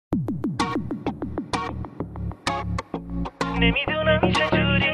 نمیدونم چجوری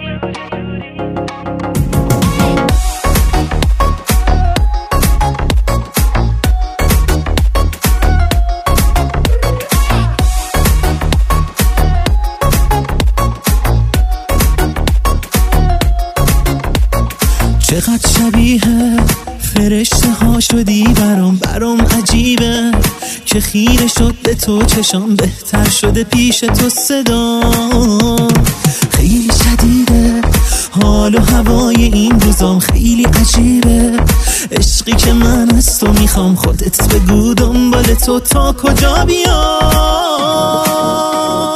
چقدر شبیه فرشته ها شدی برام عجیبه که خیره شد به تو چشام، بهتر شده پیش تو صدا. خیلی شدیده حال و هوای این روزام، خیلی عجیبه عشقی که من از تو میخوام. خودت بگو دنبال تو تا کجا بیام.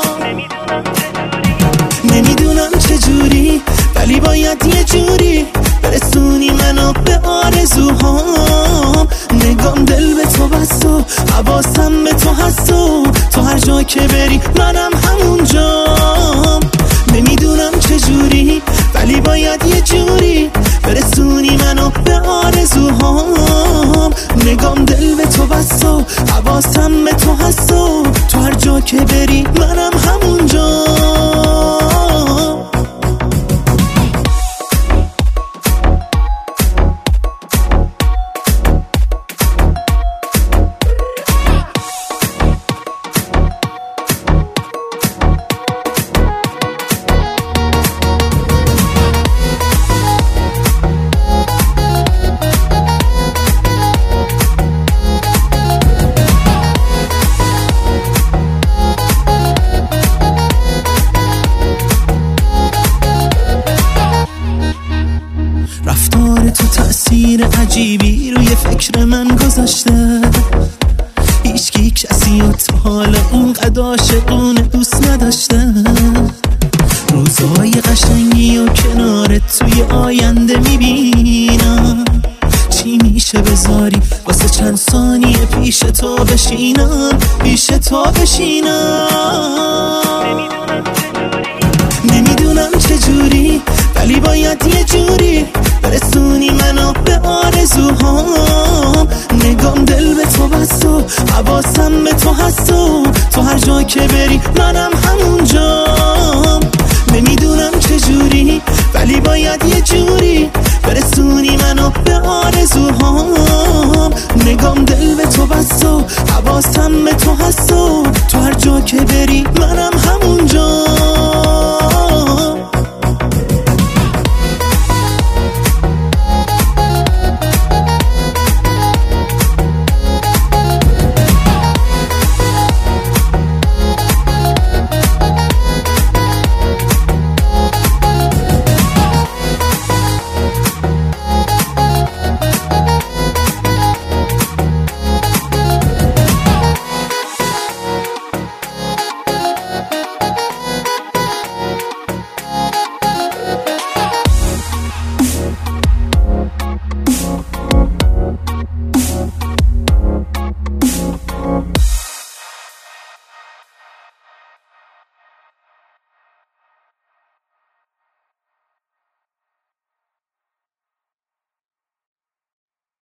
نمیدونم چجوری ولی باید یه جوری برسونی منو به آرزوهام. نگام دل به تو بست و حواسم به تو هست و تو هر جا که بری منم همونجام. نمیدونم چجوری ولی باید یه جوری برسونی منو به آرزوهام. نگام دل به تو بست و حواسم به تو هست و تو هر جا که بری منم همونجام. رفتار تو تأثیر عجیبی روی فکر من گذاشته. هیچکی کسی و تا حالا اینقدر عاشقونه دوست نداشته. روزهای قشنگی و کنارت توی آینده میبینم. چی میشه بذاری واسه چند ثانیه پیش تو بشینم، پیش تو بشینم. نمیدونم چجوری ولی باید یه جوری برسونی منو به آرزوهام. نگام دل به تو بست و حواسم به تو هست و تو هر جا که بری منم همونجام. نمیدونم چجوری ولی باید یه جوری برسونی منو به آرزوهام. نگام دل به تو بست و حواسم به تو هست و تو هر جا که بری منم همونجام.